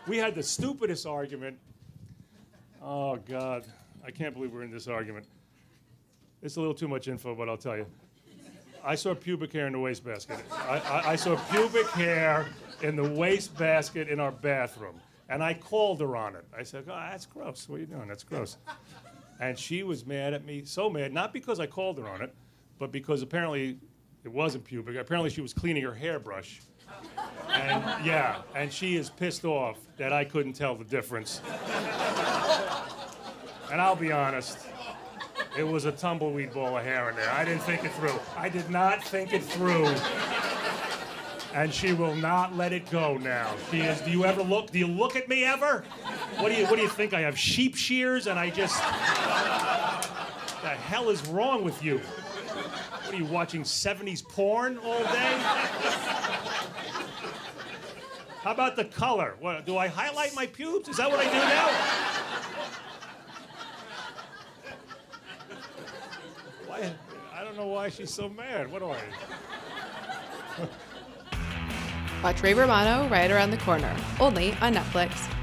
We had the stupidest argument. Oh, God. I can't believe we're in this argument. It's a little too much info, but I'll tell you. I saw pubic hair in the wastebasket. I saw pubic hair in the wastebasket in our bathroom. And I called her on it. I said, oh, that's gross. What are you doing? That's gross. And she was mad at me, so mad, not because I called her on it, but because apparently it wasn't pubic. Apparently she was cleaning her hairbrush. And yeah, and she is pissed off that I couldn't tell the difference. And I'll be honest, it was a tumbleweed ball of hair in there. I didn't think it through. I did not think it through. And she will not let it go now. She is, do you look at me ever? What do you think? I have sheep shears and I just... What the hell is wrong with you? What are you, watching 70s porn all day? How about the color? What, do I highlight my pubes? Is that what I do now? Why? I don't know why she's so mad. What do I... Watch Ray Romano right around the corner, only on Netflix.